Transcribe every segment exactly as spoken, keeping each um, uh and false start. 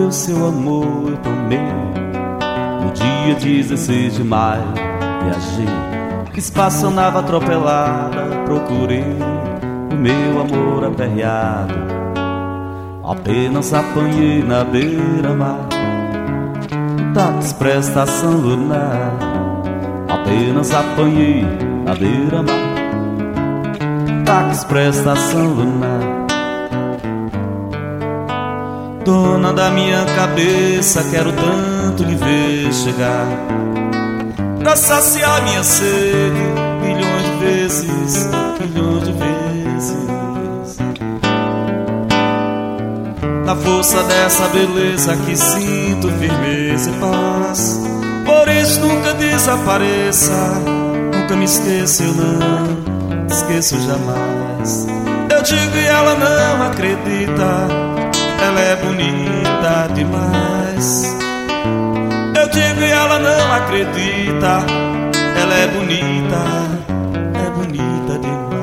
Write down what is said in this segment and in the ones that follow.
o seu amor eu tomei. No dia dezesseis de maio viajei, quis passar a nave atropelada, procurei o meu amor aperreado. Apenas apanhei na beira-mar, táxi expresso estação lunar. Apenas apanhei na beira-mar, táxi expresso estação lunar. Dona da minha cabeça, quero tanto lhe ver chegar, pra saciar minha sede milhões de vezes, milhões de vezes. Na força dessa beleza que sinto firmeza e paz, por isso nunca desapareça, nunca me esqueça, eu não esqueço jamais. Eu digo e ela não acredita, ela é bonita demais. Eu digo e ela não acredita, ela é bonita, é bonita demais.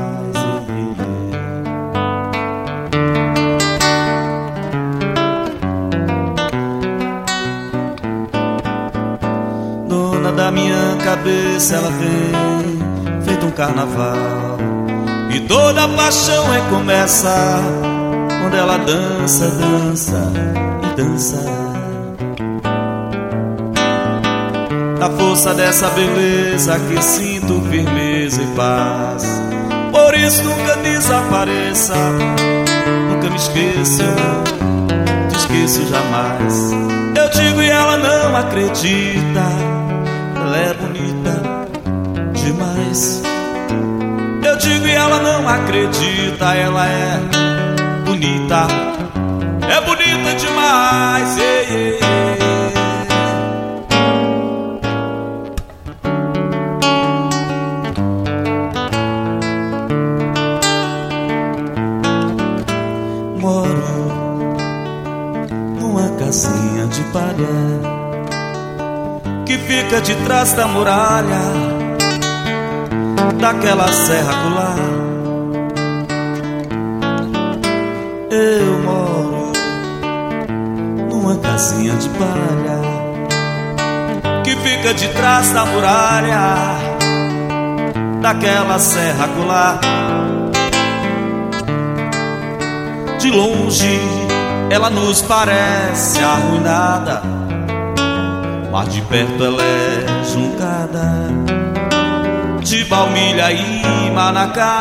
Dona da minha cabeça, ela tem feito um carnaval, e toda paixão recomeça quando ela dança, dança e dança. Na força dessa beleza que sinto firmeza e paz, por isso nunca desapareça, nunca me esqueça, não te esqueço jamais. Eu digo e ela não acredita, ela é bonita demais. Eu digo e ela não acredita, ela é bonita, é bonita demais. Ei, ei, ei. Moro numa casinha de palha que fica de trás da muralha daquela serra acolá. Eu moro numa casinha de palha que fica de trás da muralha daquela serra acolá. De longe ela nos parece arruinada, mas de perto ela é juncada de baunilha e manacá.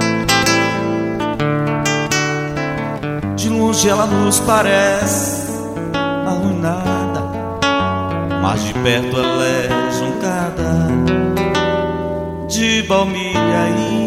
De longe ela nos parece arruinada, mas de perto ela é juncada de baunilha e